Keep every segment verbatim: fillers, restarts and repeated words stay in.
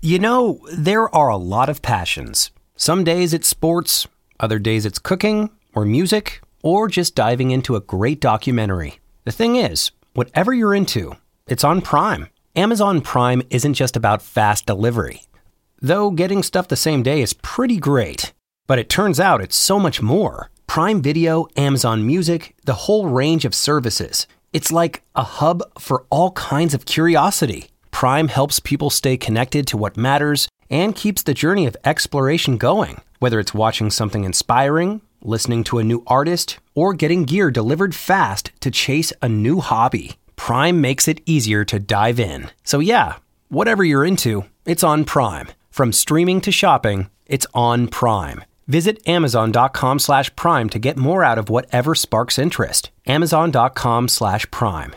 You know, there are a lot of passions. Some days it's sports, other days it's cooking or music, or just diving into a great documentary. The thing is, whatever you're into, it's on Prime. Amazon Prime isn't just about fast delivery. Though getting stuff the same day is pretty great. But it turns out it's so much more. Prime Video, Amazon Music, the whole range of services. It's like a hub for all kinds of curiosity. Prime helps people stay connected to what matters and keeps the journey of exploration going. Whether it's watching something inspiring, listening to a new artist, or getting gear delivered fast to chase a new hobby, Prime makes it easier to dive in. So yeah, whatever you're into, it's on Prime. From streaming to shopping, it's on Prime. Visit amazon.com slash prime to get more out of whatever sparks interest. Amazon.com slash prime.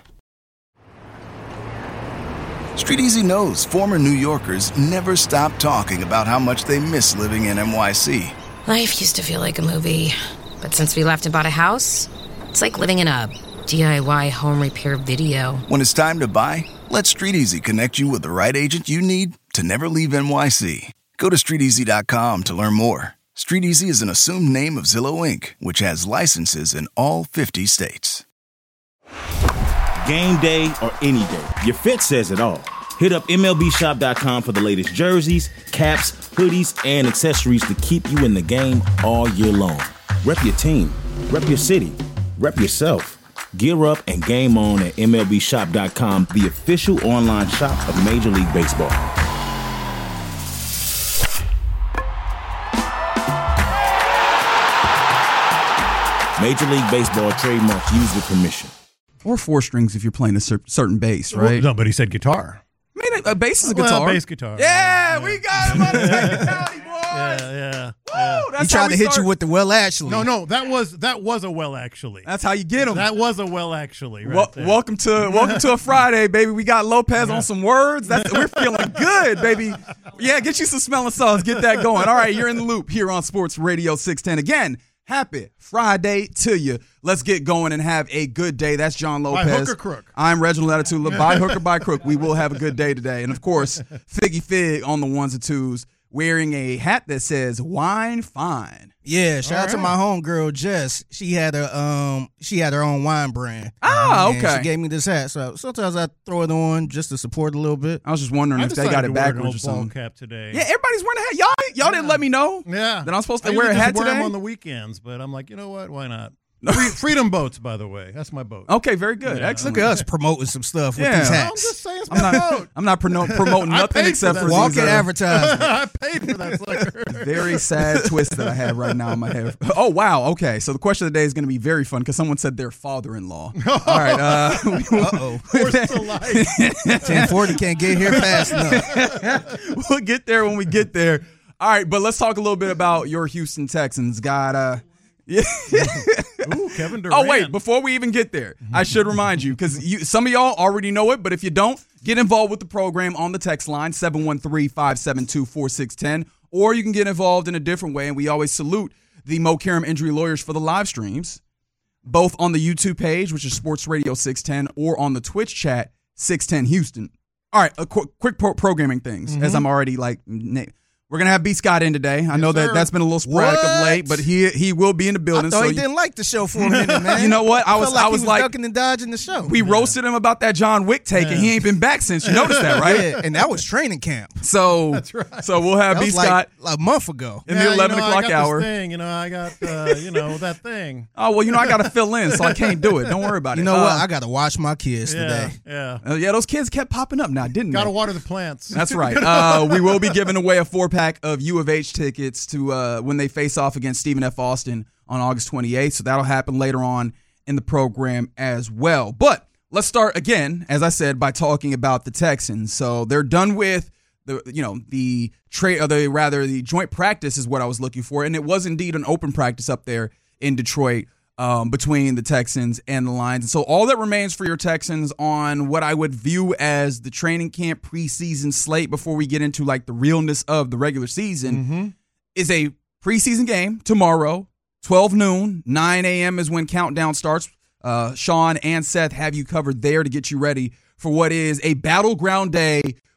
Street Easy knows former New Yorkers never stop talking about how much they miss living in N Y C. Life used to feel like a movie, but since we left and bought a house, it's like living in a D I Y home repair video. When it's time to buy, let Street Easy connect you with the right agent you need to never leave N Y C. Go to street easy dot com to learn more. Street Easy is an assumed name of Zillow Incorporated, which has licenses in all fifty states. Game day or any day, your fit says it all. Hit up M L B shop dot com for the latest jerseys, caps, hoodies, and accessories to keep you in the game all year long. Rep your team, rep your city, rep yourself. Gear up and game on at M L B shop dot com, the official online shop of Major League Baseball. Major League Baseball trademark used with permission. Or four strings if you're playing a cer- certain bass, right? Well, no, but he said guitar. I mean, a, a bass is a well, guitar. bass guitar. Yeah, yeah. we got him on the technicality, boys. Yeah, yeah. Woo, yeah. that's he tried how to we hit start. you with the well, actually. No, no, that was that was a well actually. That's how you get them. That was a well actually. Right well, there. welcome to welcome to a Friday, baby. We got Lopez on some words. That's we're feeling good, baby. Yeah, get you some smelling salts. Get that going. All right, you're in the loop here on Sports Radio six ten again. Happy Friday to you. Let's get going and have a good day. That's John Lopez. By hook or crook. I'm Reginald Attitude. By hook or by crook, we will have a good day today. And, of course, Figgy Fig on the ones and twos, wearing a hat that says wine fine. Yeah, shout All out to right. my homegirl Jess. She had her um she had her own wine brand. Ah, And okay. she gave me this hat, so sometimes I throw it on just to support a little bit. I was just wondering I if they decided got to it wear an backwards or old ball something. cap today. Yeah, everybody's wearing a hat. Y'all, y'all didn't let me know Yeah. that I'm supposed to I wear a usually hat just wear today. them on the weekends, but I'm like, you know what? Why not? Free, Freedom Boats, by the way. That's my boat. Okay, very good. Yeah. Excellent. Look at us promoting some stuff with Yeah. these I'm hats. just saying it's I'm my not, boat. I'm not prono- promoting I nothing paid except for for that. Walking these, uh, advertisement. I paid for that sucker. very sad twist that I have right now in my head. Oh, wow. Okay. So the question of the day is going to be very fun because someone said their father-in-law. All right. Uh, Uh-oh. Forced to life. ten forty can't get here fast enough. we'll get there when we get there. All right. But let's talk a little bit about your Houston Texans. Got uh, yeah. Ooh, Kevin Durant. Oh, wait, before we even get there, I should remind you, because you, some of y'all already know it, but if you don't, get involved with the program on the text line, seven one three, five seven two, four six one zero, or you can get involved in a different way, and we always salute the Mo Karam Injury Lawyers for the live streams, both on the YouTube page, which is Sports Radio six ten, or on the Twitch chat, six ten Houston. All right, a qu- quick pro- programming things, mm-hmm. as I'm already like... Na- We're going to have B. Scott in today. I Yes, know that sir. that's been a little sporadic What? of late, but he he will be in the building. I thought so he you- didn't like the show for a minute, man. You know what? I was felt like I was, he was like ducking and dodging the show. we roasted him about that John Wick take, and he ain't been back since. You noticed that, right? Yeah, and that was training camp. So That's right. so we'll have That B. was Scott like a month ago. in Yeah, the eleven you know, o'clock I got hour. This thing, you know, I got uh, you know that thing. Oh well, you know I got to fill in, so I can't do it. Don't worry about it. You know Uh, what? I got to watch my kids Yeah, today. yeah. uh, yeah, those kids kept popping up now, didn't Got to they? water the plants. That's right. Uh, we will be giving away a four pack of U of H tickets to uh, when they face off against Stephen F. Austin on August twenty-eighth. So that'll happen later on in the program as well. But let's start again, as I said, by talking about the Texans. So they're done with the, you know, the trade, or the rather the joint practice is what I was looking for, and it was indeed an open practice up there in Detroit um, between the Texans and the Lions. And so all that remains for your Texans on what I would view as the training camp preseason slate before we get into like the realness of the regular season Mm-hmm. is a preseason game tomorrow, twelve noon, nine a.m. is when countdown starts. Uh, Sean and Seth have you covered there to get you ready for what is a battleground day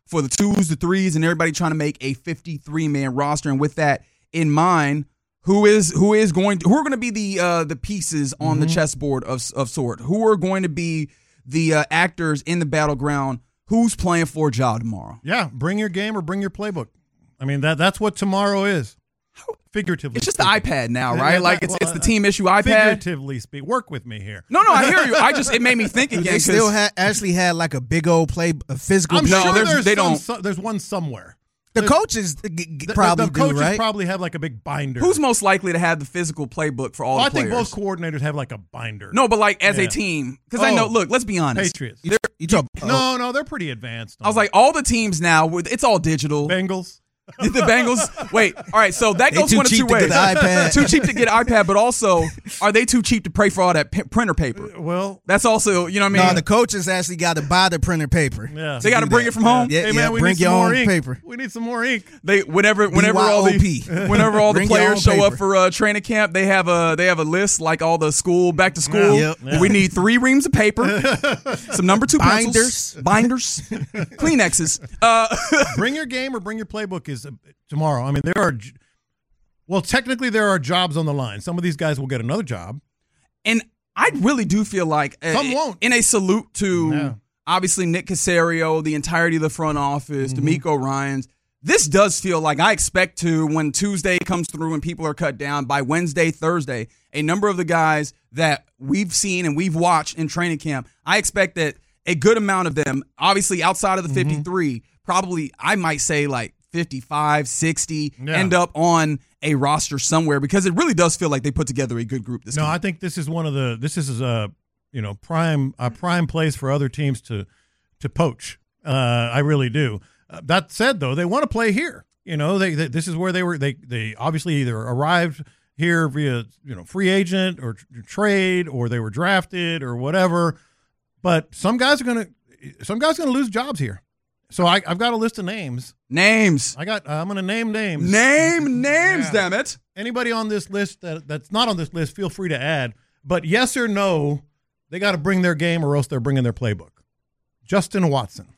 for the twos, the threes, and everybody trying to make a fifty-three man roster. And with that in mind, who is who is going to, who are going to be the uh, the pieces on mm-hmm. the chessboard of of sort? Who are going to be the uh, actors in the battleground? Who's playing for Ja tomorrow? Yeah, bring your game or bring your playbook. I mean, that that's what tomorrow is. Figuratively, it's just speaking. the iPad now, right? Yeah, like it's well, it's the team issue iPad. Figuratively speak, work with me here. No, no, I hear you. I just it made me think again. They still ha- actually had like a big old play, a physical. I'm play. sure no, there's they some, don't. So, there's one somewhere. The there's, coaches g- g- the, probably the, the coaches do, right? probably have like a big binder. Who's most likely to have the physical playbook for all well, the I think players? both coordinators have like a binder. No, but like as yeah. a team, because oh, I know. Look, let's be honest. Patriots. You, you talk, no, no, they're pretty advanced. I was like, all the teams now, it's all digital. Bengals. The Bengals. Wait, all right. So that They goes too one of cheap two to ways. get the iPad. Too cheap to get iPad, but also, are they too cheap to pay for all that p- printer paper? Well, That's also, you know what I mean. No, the coaches actually got to buy the printer paper. yeah. They got to do bring that. it from home. Yeah, Hey yeah, man, we bring need your some more own ink. paper. We need some more ink. They whenever whenever all B Y O P. the whenever all the Bring your players own show up paper. for uh, training camp, they have a they have a list like all the school back to school. Yeah. Yep. We need three reams of paper, some number two Binders. pencils, binders, Kleenexes. Uh, Bring your game or bring your playbook is uh, tomorrow. I mean, there are, j- well, technically there are jobs on the line. Some of these guys will get another job. and I really do feel like uh, Some won't. in a salute to Yeah. obviously Nick Caserio, the entirety of the front office, Mm-hmm. D'Amico Ryans. This does feel like I expect to, when Tuesday comes through and people are cut down, by Wednesday, Thursday, a number of the guys that we've seen and we've watched in training camp, I expect that a good amount of them, obviously outside of the Mm-hmm. fifty-three, probably I might say like fifty-five, sixty, Yeah. end up on a roster somewhere, because it really does feel like they put together a good group this No, game. I think this is one of the, this is a, you know, prime, a prime place for other teams to, to poach. Uh, I really do. Uh, that said, though, they want to play here. You know, they, they this is where they were. They they obviously either arrived here via you know free agent or tr- trade, or they were drafted or whatever. But some guys are gonna some guys are gonna lose jobs here. So I, I've got a list of names. Names. I got. I'm gonna name names. Name names, Yeah. damn it. Anybody on this list that that's not on this list, feel free to add. But yes or no, they got to bring their game, or else they're bringing their playbook. Justin Watson.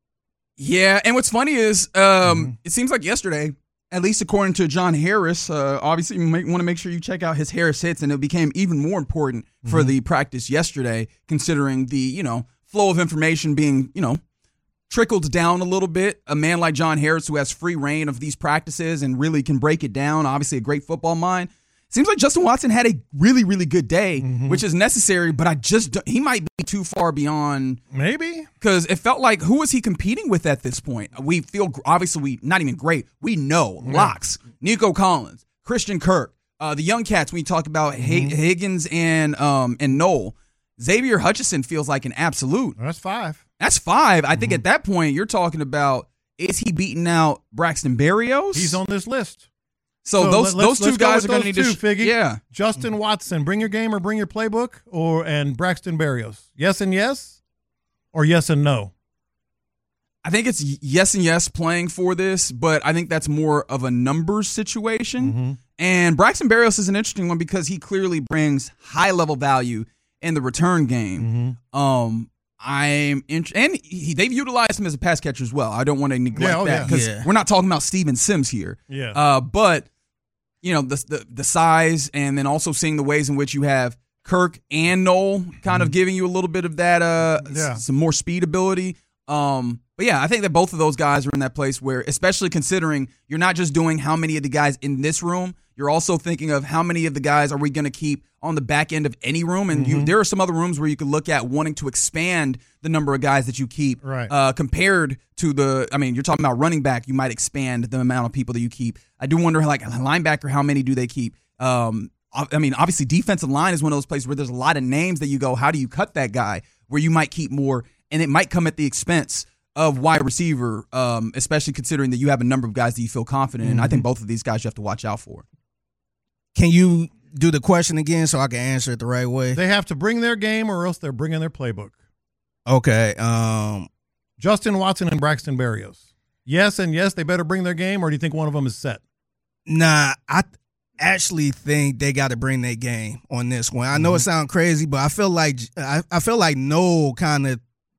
Yeah, and what's funny is um, Mm-hmm. it seems like yesterday, at least according to John Harris, uh, obviously you want to make sure you check out his Harris hits, and it became even more important for Mm-hmm. the practice yesterday, considering the, you know, flow of information being, you know, trickled down a little bit. A man like John Harris, who has free reign of these practices and really can break it down, obviously a great football mind. Seems like Justin Watson had a really, really good day, Mm-hmm. which is necessary, but I just, don't- he might be too far beyond, Maybe. because it felt like, who was he competing with at this point? We feel, obviously, we not even great. We know, locks, Nico Collins, Christian Kirk, uh, the young cats, we talk about H- Higgins and um, and Noel. Xavier Hutchinson feels like an absolute. That's five. That's five. I think at that point, you're talking about, is he beating out Braxton Berrios? He's on this list. So, So those let's- those two let's go guys with are going to those need to, two, sh- Figgy. yeah. Justin Watson, bring your game or bring your playbook, or and Braxton Berrios. Yes and yes, or yes and no. I think it's yes and yes playing for this, but I think that's more of a numbers situation. Mm-hmm. And Braxton Berrios is an interesting one because he clearly brings high level value in the return game. Mm-hmm. Um, I'm in, and he, they've utilized him as a pass catcher as well. I don't want to neglect Yeah, oh, that yeah. because Yeah. we're not talking about Steven Sims here. Yeah. Uh, but you know the, the the size, and then also seeing the ways in which you have Kirk and Noel kind of giving you a little bit of that uh Yeah. s- some more speed ability. Um, but yeah, I think that both of those guys are in that place where, especially considering you're not just doing how many of the guys in this room, you're also thinking of how many of the guys are we going to keep on the back end of any room. And you, there are some other rooms where you could look at wanting to expand the number of guys that you keep, Right. uh, compared to the, I mean, you're talking about running back, you might expand the amount of people that you keep. I do wonder, like, linebacker, how many do they keep? Um, I I mean, obviously, defensive line is one of those places where there's a lot of names that you go, how do you cut that guy? Where you might keep more, and it might come at the expense of wide receiver, um, especially considering that you have a number of guys that you feel confident in. I think both of these guys you have to watch out for. Can you do the question again so I can answer it the right way? They have to bring their game, or else they're bringing their playbook. Okay. Um, Justin Watson and Braxton Berrios. Yes and yes, they better bring their game, or do you think one of them is set? nah, I actually think they got to bring their game on this one. I know it sounds crazy, but I feel like I, I feel like Noel kind of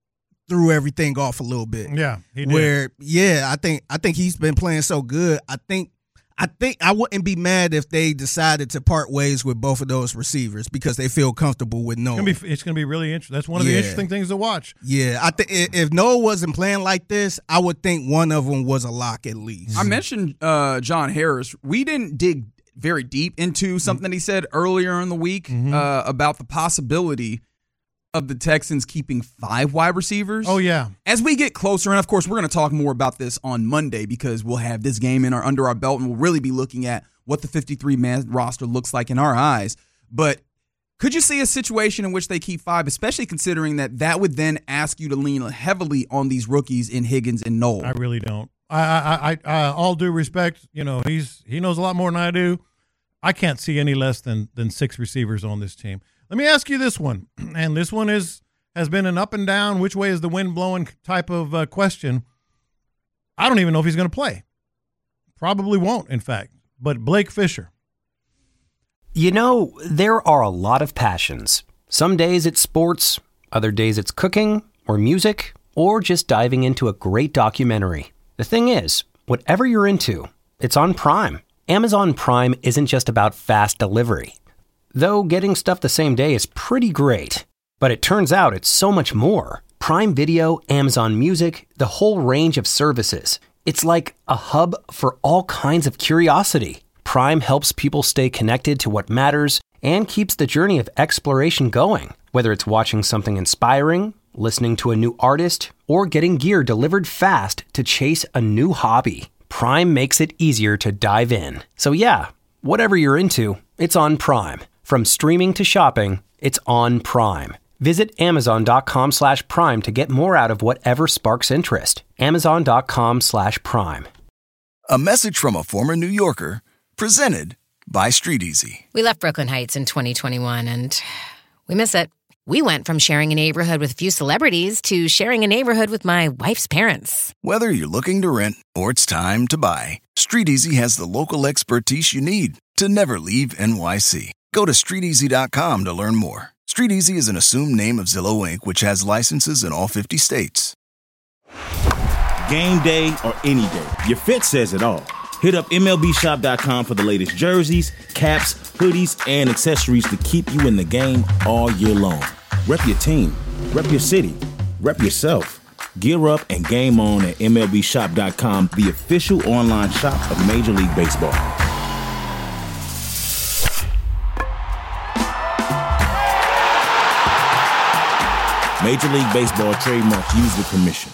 threw everything off a little bit. Yeah, he did. Where yeah, I think I think he's been playing so good. I think I think I wouldn't be mad if they decided to part ways with both of those receivers because they feel comfortable with Noah. It's gonna be, it's gonna be really interesting. That's one of Yeah. the interesting things to watch. Yeah, I think if Noah wasn't playing like this, I would think one of them was a lock at least. I mentioned uh, John Harris. We didn't dig very deep into something that he said earlier in the week Mm-hmm. uh, about the possibility of the Texans keeping five wide receivers. Oh yeah, As we get closer, and of course, we're going to talk more about this on Monday because we'll have this game in our under our belt, and we'll really be looking at what the fifty-three man roster looks like in our eyes. But could you see a situation in which they keep five, especially considering that that would then ask you to lean heavily on these rookies in Higgins and Knoll? I really don't. I, I, I, I, all due respect, you know, he's he knows a lot more than I do. I can't see any less than than six receivers on this team. Let me ask you this one, and this one is has been an up and down, which way is the wind blowing type of uh, question. I don't even know if he's going to play. Probably won't, in fact. But Blake Fisher. You know, there are a lot of passions. Some days it's sports, other days it's cooking or music, or just diving into a great documentary. The thing is, whatever you're into, it's on Prime. Amazon Prime isn't just about fast delivery. Though getting stuff the same day is pretty great. But it turns out it's so much more. Prime Video, Amazon Music, the whole range of services. It's like a hub for all kinds of curiosity. Prime helps people stay connected to what matters and keeps the journey of exploration going. Whether it's watching something inspiring, listening to a new artist, or getting gear delivered fast to chase a new hobby, Prime makes it easier to dive in. So yeah, whatever you're into, it's on Prime. From streaming to shopping, it's on Prime. Visit Amazon.com slash Prime to get more out of whatever sparks interest. Amazon.com slash Prime. A message from a former New Yorker, presented by Street Easy. We left Brooklyn Heights in twenty twenty-one, and we miss it. We went from sharing a neighborhood with a few celebrities to sharing a neighborhood with my wife's parents. Whether you're looking to rent or it's time to buy, Street Easy has the local expertise you need to never leave N Y C. Go to street easy dot com to learn more. Street Easy is an assumed name of Zillow Incorporated, which has licenses in all fifty states. Game day or any day, your fit says it all. Hit up M L B shop dot com for the latest jerseys, caps, hoodies, and accessories to keep you in the game all year long. Rep your team, rep your city, rep yourself. Gear up and game on at M L B shop dot com, the official online shop of Major League Baseball. Major League Baseball trademarks used with permission.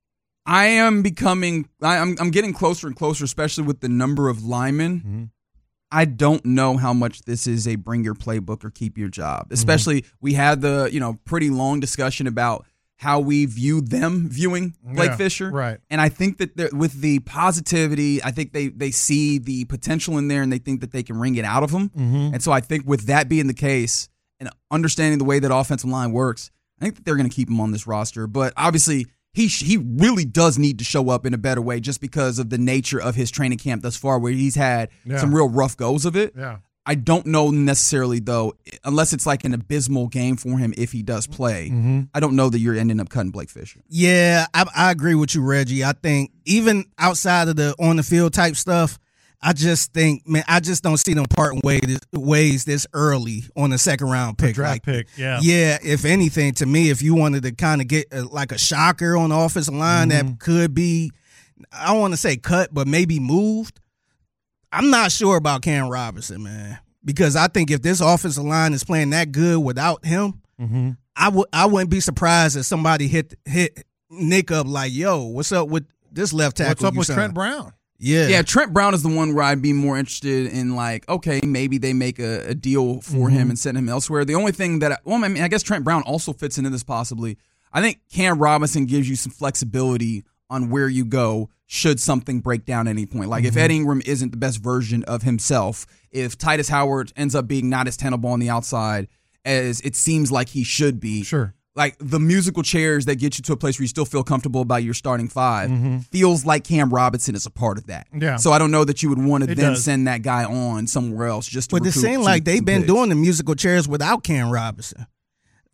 I am becoming, I, I'm, I'm getting closer and closer, especially with the number of linemen. Mm-hmm. I don't know how much this is a bring your playbook or keep your job. Especially, mm-hmm. we had the, you know, pretty long discussion about how we view them viewing Blake yeah, Fisher. Right. And I think that with the positivity, I think they, they see the potential in there and they think that they can wring it out of him. Mm-hmm. And so I think with that being the case and understanding the way that offensive line works, I think that they're going to keep him on this roster. But obviously, he he really does need to show up in a better way just because of the nature of his training camp thus far, where he's had yeah. some real rough goes of it. Yeah. I don't know necessarily, though, unless it's like an abysmal game for him if he does play. Mm-hmm. I don't know that you're ending up cutting Blake Fisher. Yeah, I, I agree with you, Reggie. I think even outside of the on-the-field type stuff, I just think, man, I just don't see them parting ways, ways this early on the second round pick. Draft like, pick, yeah. Yeah, if anything, to me, if you wanted to kind of get a, like a shocker on the offensive line Mm-hmm. that could be, I don't want to say cut, but maybe moved, I'm not sure about Cam Robinson, man. Because I think if this offensive line is playing that good without him, Mm-hmm. I would I wouldn't be surprised if somebody hit hit Nick up like, yo, what's up with this left tackle? What's up you with signed? Trent Brown? Yeah. Yeah, Trent Brown is the one where I'd be more interested in, like, okay, maybe they make a, a deal for Mm-hmm. him and send him elsewhere. The only thing that, I, well, I mean, I guess Trent Brown also fits into this possibly. I think Cam Robinson gives you some flexibility on where you go should something break down at any point. Like, Mm-hmm. if Ed Ingram isn't the best version of himself, if Titus Howard ends up being not as tenable on the outside as it seems like he should be, Sure. like the musical chairs that get you to a place where you still feel comfortable about your starting five, Mm-hmm. feels like Cam Robinson is a part of that. Yeah. So I don't know that you would want to It then does. send that guy on somewhere else just to But it recoup seems some- like they've some been picks. doing the musical chairs without Cam Robinson.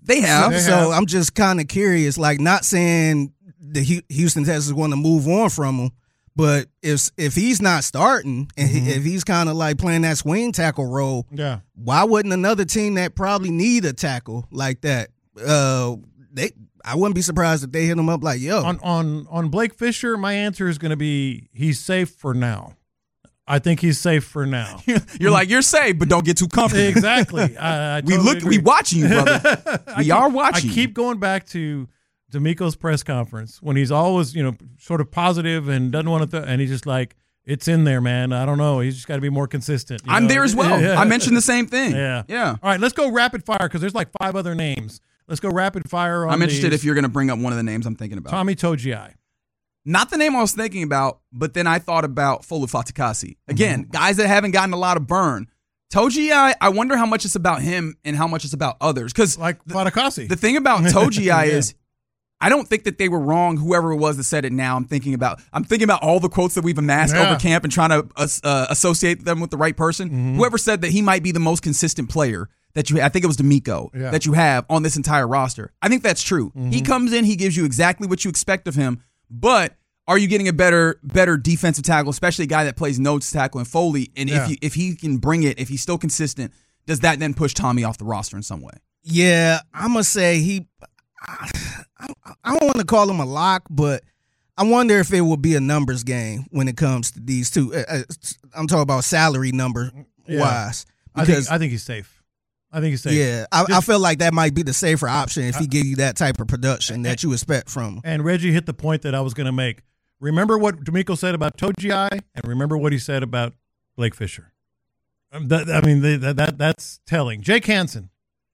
They have. They So have. I'm just kind of curious, like not saying the Hu- Houston Texans want to move on from him, but if if he's not starting and he, if he's kind of like playing that swing tackle role, Yeah. why wouldn't another team that probably need a tackle like that? Uh, they I wouldn't be surprised if they hit him up like, yo, On on on Blake Fisher, my answer is going to be he's safe for now. I think he's safe for now. You're like, you're safe, but don't get too comfortable. Exactly. I, I We totally look, agree. we watching you, brother. I We keep- are watching. I keep going back to D'Amico's press conference when he's always, you know, sort of positive and doesn't want to, th- and he's just like, it's in there, man. I don't know. He's just got to be more consistent. you I'm know? there as well. Yeah. I mentioned the same thing. Yeah. Yeah. All right, let's go rapid fire because there's like five other names. Let's go rapid fire on I'm interested these. if you're going to bring up one of the names I'm thinking about. Tommy Togiai. Not the name I was thinking about, but then I thought about Folu Fatukasi. Again, mm-hmm. guys that haven't gotten a lot of burn. Togiai, I, I wonder how much it's about him and how much it's about others. Because Like Fatukasi. the thing about Togiai Yeah. is, I don't think that they were wrong. Whoever it was that said it now, I'm thinking about. I'm thinking about all the quotes that we've amassed Yeah. over camp and trying to uh, associate them with the right person. Mm-hmm. Whoever said that he might be the most consistent player that you, I think it was D'Amico, Yeah. that you have on this entire roster. I think that's true. Mm-hmm. He comes in, he gives you exactly what you expect of him, but are you getting a better better defensive tackle, especially a guy that plays nose tackle and Foley? And Yeah. if you, if he can bring it, if he's still consistent, does that then push Tommy off the roster in some way? yeah, I'm gonna say he. I, I don't want to call him a lock, but I wonder if it will be a numbers game when it comes to these two. Uh, uh, I'm talking about salary number Yeah. wise I because think I think he's safe. I think he's safe. yeah, I, I Just- feel like that might be the safer option if he give you that type of production that you expect from him. And Reggie hit the point that I was going to make. Remember what D'Amico said about Togiai, and remember what he said about Blake Fisher. Um, that, I mean, they, that, that that's telling. Jake Hansen,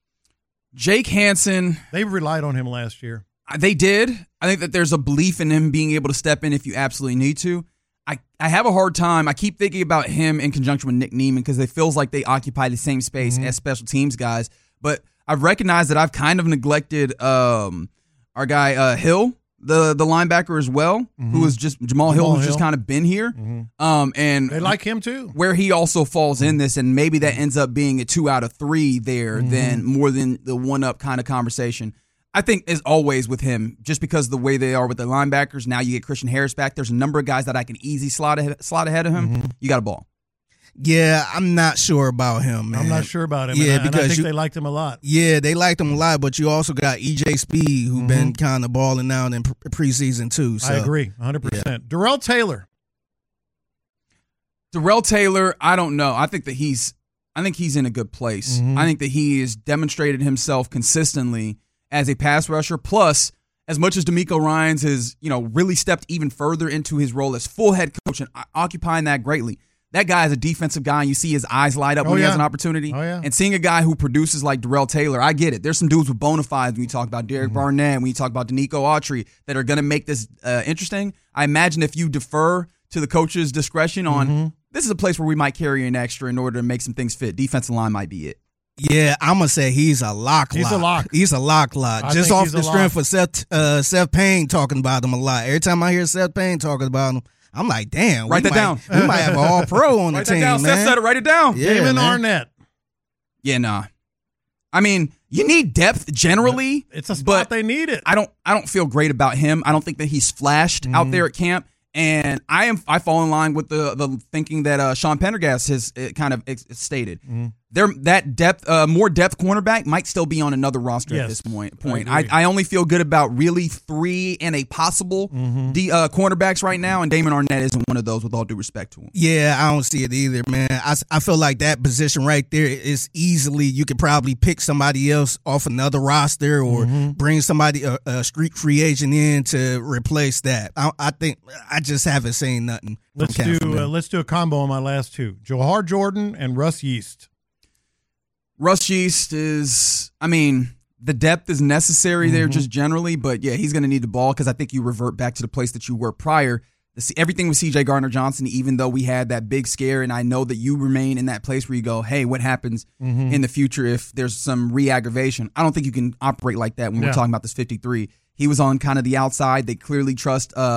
Jake Hansen, they relied on him last year. they did. I think that there's a belief in him being able to step in if you absolutely need to. I, I have a hard time. I keep thinking about him in conjunction with Nick Neiman because it feels like they occupy the same space Mm-hmm. as special teams guys. But I've recognized that I've kind of neglected um, our guy uh, Hill, the the linebacker as well, Mm-hmm. who is just Jamal, Hill, Jamal who's just Hill. kind of been here. Um, and They like him too. where he also falls in this, and maybe that ends up being a two out of three there, Mm-hmm. than more than the one up kind of conversation. I think as always with him, just because of the way they are with the linebackers, now you get Christian Harris back. There's a number of guys that I can easily slot ahead, slot ahead of him. Mm-hmm. You got a ball. Yeah, I'm not sure about him, man. I'm not sure about him. Yeah, and I, and I because think you- they liked him a lot. Yeah, they liked him a lot, but you also got E J Speed, who been kind of balling out in pre- preseason too. So I agree, one hundred percent. Darrell Taylor. Darrell Taylor, I don't know. I think that he's I think he's in a good place. Mm-hmm. I think that he has demonstrated himself consistently as a pass rusher. Plus, as much as D'Amico Ryans has, you know, really stepped even further into his role as full head coach and occupying that greatly, that guy is a defensive guy, and you see his eyes light up Oh, when he yeah. has an opportunity. Oh, yeah. And seeing a guy who produces like Darrell Taylor, I get it. There's some dudes with bona fides when you talk about Derek Mm-hmm. Barnett, when you talk about Danico Autry, that are going to make this uh, interesting. I imagine if you defer to the coach's discretion on Mm-hmm. this is a place where we might carry an extra in order to make some things fit. Defensive line might be it. yeah, I'm gonna say he's a lock. He's a lock. He's a lock. Lock. I Just think off he's the a strength lock. of Seth uh, Seth Payne talking about him a lot. Every time I hear Seth Payne talking about him, I'm like, damn. we Write that might- down. We might have an all pro on the Write team, that down. man. Seth said it. Write it down. Yeah, Damon man. Arnett. Yeah, nah. I mean, you need depth generally. It's a spot but they need it. I don't I don't feel great about him. I don't think that he's flashed out Mm-hmm. there at camp. And I am I fall in line with the the thinking that uh, Sean Pendergast has uh, kind of ex- stated. Mm-hmm. There that depth, uh, more depth cornerback might still be on another roster Yes, at this point. I Point. I, agree. I only feel good about really three and a possible Mm-hmm. D, uh, cornerbacks right now, and Damon Arnett isn't one of those. With all due respect to him. Yeah, I don't see it either, man. I, I feel like that position right there is easily, you could probably pick somebody else off another roster or Mm-hmm. bring somebody, a, a street free agent in to replace that. I, I think, I just haven't seen nothing. from Let's Cam do from uh, him. let's do a combo on my last two. Johar Jordan and Russ Yeast. Russ Yeast is, I mean, the depth is necessary there just generally, but yeah, he's going to need the ball because I think you revert back to the place that you were prior. The, everything with C J Gardner-Johnson, even though we had that big scare, and I know that you remain in that place where you go, hey, what happens in the future if there's some re-aggravation? I don't think you can operate like that when Yeah. we're talking about this fifty-three. He was on kind of the outside. They clearly trust um,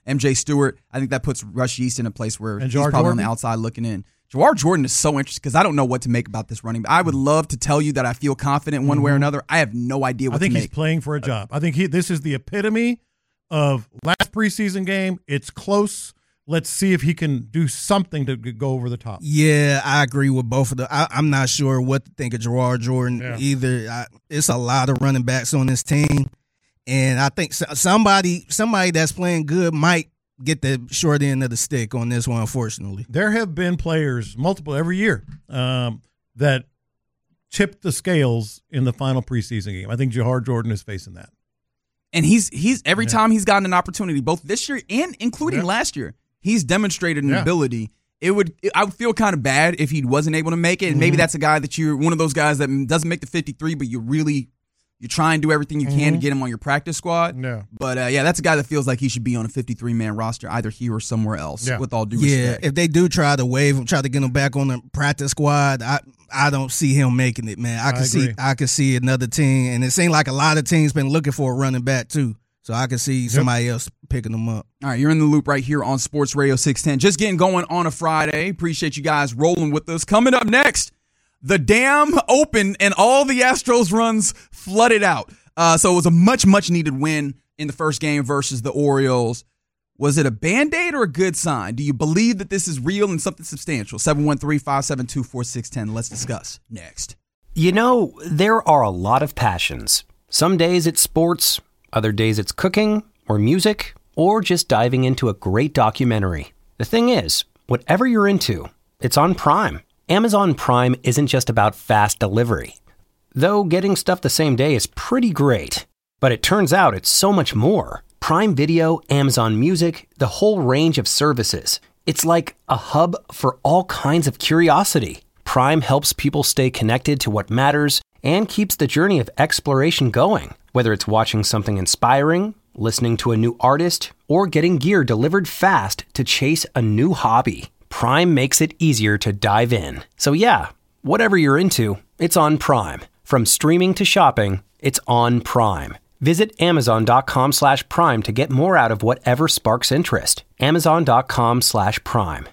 M J Stewart. I think that puts Rush Yeast in a place where and he's Jawar probably Jordan? on the outside looking in. Jawar Jordan is so interesting because I don't know what to make about this running back. I would love to tell you that I feel confident one mm-hmm. way or another. I have no idea what I think to he's make. playing for a job. I think he. This is the epitome of last preseason game. It's close. Let's see if he can do something to go over the top. Yeah, I agree with both of them. I, I'm not sure what to think of Jawar Jordan yeah. either. I, it's a lot of running backs on this team, and I think somebody somebody that's playing good might get the short end of the stick on this one, unfortunately. There have been players, multiple every year, um, that tipped the scales in the final preseason game. I think Jawar Jordan is facing that. And he's he's every yeah. time he's gotten an opportunity, both this year and including yeah. last year, he's demonstrated an yeah. ability. It would I would feel kind of bad if he wasn't able to make it. And mm-hmm. maybe that's a guy that you're one of those guys that doesn't make the fifty-three, but you really you try and do everything you can mm-hmm. to get him on your practice squad. Yeah. But uh, yeah, that's a guy that feels like he should be on a fifty-three man roster, either here or somewhere else. Yeah. With all due yeah, respect. if they do try to waive him, try to get him back on the practice squad, I I don't see him making it, man. I can I see agree. I can see another team, and it seems like a lot of teams been looking for a running back too. So I can see somebody yep. else picking them up. All right, you're in the loop right here on Sports Radio six ten. Just getting going on a Friday. Appreciate you guys rolling with us. Coming up next, the dam opened and all the Astros runs flooded out. Uh, so it was a much, much needed win in the first game versus the Orioles. Was it a Band-Aid or a good sign? Do you believe that this is real and something substantial? seven one three, five seven two, four six one zero. Let's discuss next. You know, there are a lot of passions. Some days it's sports, other days it's cooking or music, or just diving into a great documentary. The thing is, whatever you're into, it's on Prime. Amazon Prime isn't just about fast delivery. Though getting stuff the same day is pretty great. But it turns out it's so much more. Prime Video, Amazon Music, the whole range of services. It's like a hub for all kinds of curiosity. Prime helps people stay connected to what matters and keeps the journey of exploration going. Whether it's watching something inspiring, listening to a new artist, or getting gear delivered fast to chase a new hobby, Prime makes it easier to dive in. So yeah, whatever you're into, it's on Prime. From streaming to shopping, it's on Prime. Visit Amazon.com slash Prime to get more out of whatever sparks interest. Amazon.com slash Prime.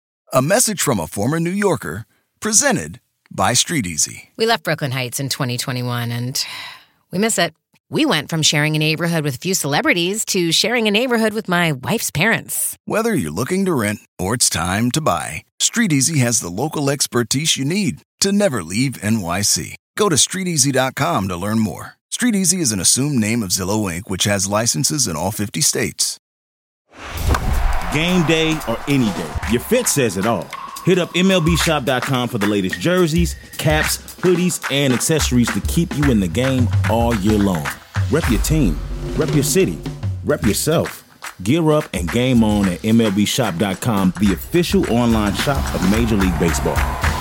A message from a former New Yorker, presented by StreetEasy. We left Brooklyn Heights in twenty twenty-one, and we miss it. We went from sharing a neighborhood with a few celebrities to sharing a neighborhood with my wife's parents. Whether you're looking to rent or it's time to buy, StreetEasy has the local expertise you need to never leave N Y C. Go to street easy dot com to learn more. StreetEasy is an assumed name of Zillow Incorporated, which has licenses in all fifty states. Game day or any day, your fit says it all. Hit up M L B shop dot com for the latest jerseys, caps, hoodies, and accessories to keep you in the game all year long. Rep your team, rep your city, rep yourself. Gear up and game on at M L B shop dot com, the official online shop of Major League Baseball.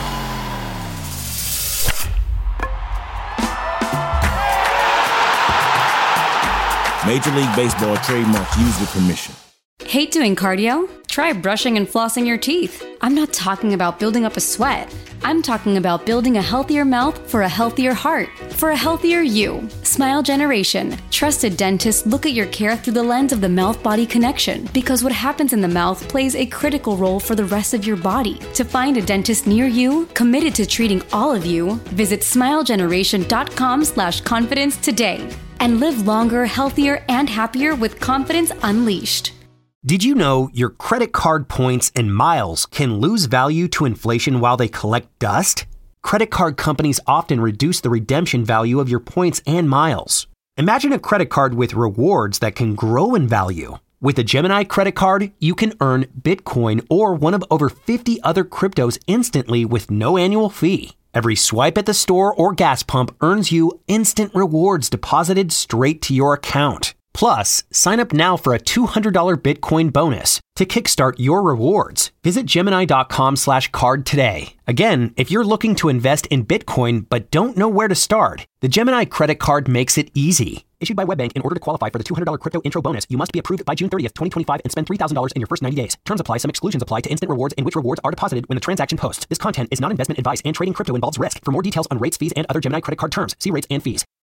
Major League Baseball trademark used with permission. Hate doing cardio? Try brushing and flossing your teeth. I'm not talking about building up a sweat. I'm talking about building a healthier mouth for a healthier heart, for a healthier you. Smile Generation. Trusted dentists look at your care through the lens of the mouth-body connection, because what happens in the mouth plays a critical role for the rest of your body. To find a dentist near you, committed to treating all of you, visit smile generation dot com slash confidence today. And live longer, healthier, and happier with confidence unleashed. Did you know your credit card points and miles can lose value to inflation while they collect dust? Credit card companies often reduce the redemption value of your points and miles. Imagine a credit card with rewards that can grow in value. With a Gemini credit card, you can earn Bitcoin or one of over fifty other cryptos instantly with no annual fee. Every swipe at the store or gas pump earns you instant rewards deposited straight to your account. Plus, sign up now for a two hundred dollars Bitcoin bonus to kickstart your rewards. Visit Gemini dot com slash card today. Again, if you're looking to invest in Bitcoin but don't know where to start, the Gemini credit card makes it easy. Issued by WebBank, in order to qualify for the two hundred dollars crypto intro bonus, you must be approved by June thirtieth, twenty twenty-five and spend three thousand dollars in your first ninety days. Terms apply. Some exclusions apply to instant rewards in which rewards are deposited when the transaction posts. This content is not investment advice and trading crypto involves risk. For more details on rates, fees, and other Gemini credit card terms, see rates and fees.